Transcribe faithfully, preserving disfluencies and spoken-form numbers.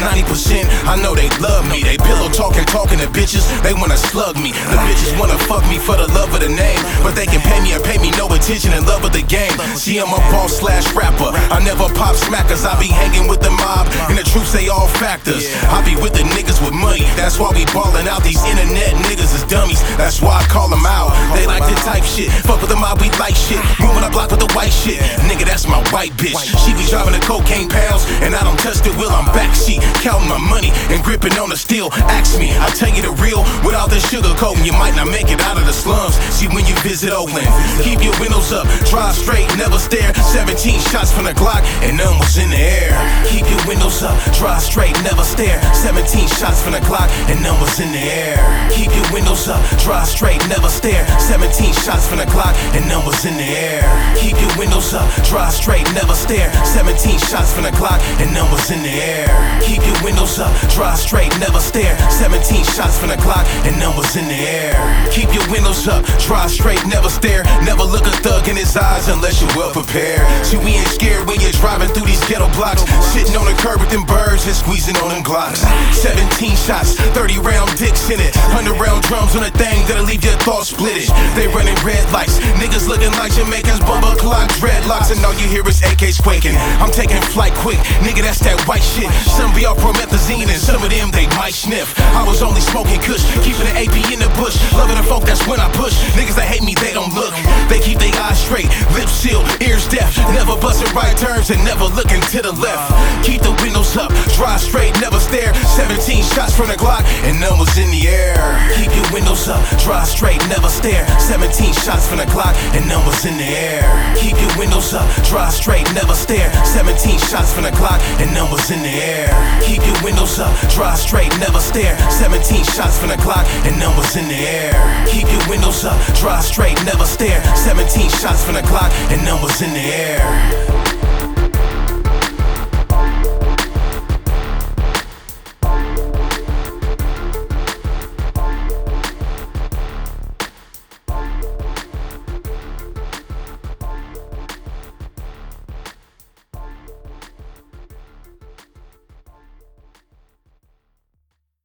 ninety percent, I know they love me. They pillow talking, talking to bitches, they wanna slug me. The bitches wanna fuck me for the love of the name, but they can pay me and pay me no attention and love of the game. See, I'm a boss slash rapper, I never pop smackers. I be hanging with the mob, and the truth say all factors. I be with the niggas with money, that's why we ballin' out. These internet niggas is dummies, that's why I call them out. They like to type shit, fuck with the mob, we like shit. Moving a block with the white shit, nigga, that's my white bitch. She be driving the cocaine pounds, and I don't touch the wheel, I'm backseat, counting my money and gripping on the steel. Ask me, I tell you the real, without the sugar coating, you might not make it out of the slums. See, when you visit Oakland, keep your windows up, drive straight, never stare. Seventeen shots from the Glock, and none was in the air. Keep your windows up, drive straight, never stare. Seventeen shots from the Glock, and none was in the air. Keep your windows up, drive straight, never stare. Seventeen shots from the Glock, and none was in the air. Keep your windows up, drive straight, never stare. Seventeen shots from the Glock, and none was in the air. Keep your windows up, drive straight, never stare. Seventeen shots from the Glock, and none was in the air. Keep your windows up, drive straight, never stare. Never look a thug in his eyes unless you're well prepared. See, we ain't scared when you're driving through these ghetto blocks, sitting on the curb with them birds and squeezing on them Glocks. Seventeen shots, thirty round dicks in it, hundred round drums on a thing that'll leave your thoughts split it. They running red lights, niggas looking like Jamaicans, bumper clock, dreadlocks, and all you hear is A Ks quaking. I'm taking flight quick, nigga, that's that white shit. Some be off promethazine and some of them they might sniff. I was only smoking kush, keeping the A P in the bush, loving the folk, that's when I push. Niggas that hate me, they don't look, they keep their eyes straight, lips sealed, ears deaf, never busting right turns and never looking to the left. Keep the windows up, drive straight, never stare. Seventeen shots from the Glock, and none was in the air. Keep your windows up, drive straight, never stare. Seventeen shots from the Glock, and none was in the air. Keep your windows up, drive straight, never stare. Seventeen shots from the Glock, and none was in the air. Keep your windows up, drive straight, never stare. Seventeen shots from the Glock, and none was in the air. Keep your windows up, drive straight, never stare. Seventeen shots from the Glock, and none was in the air.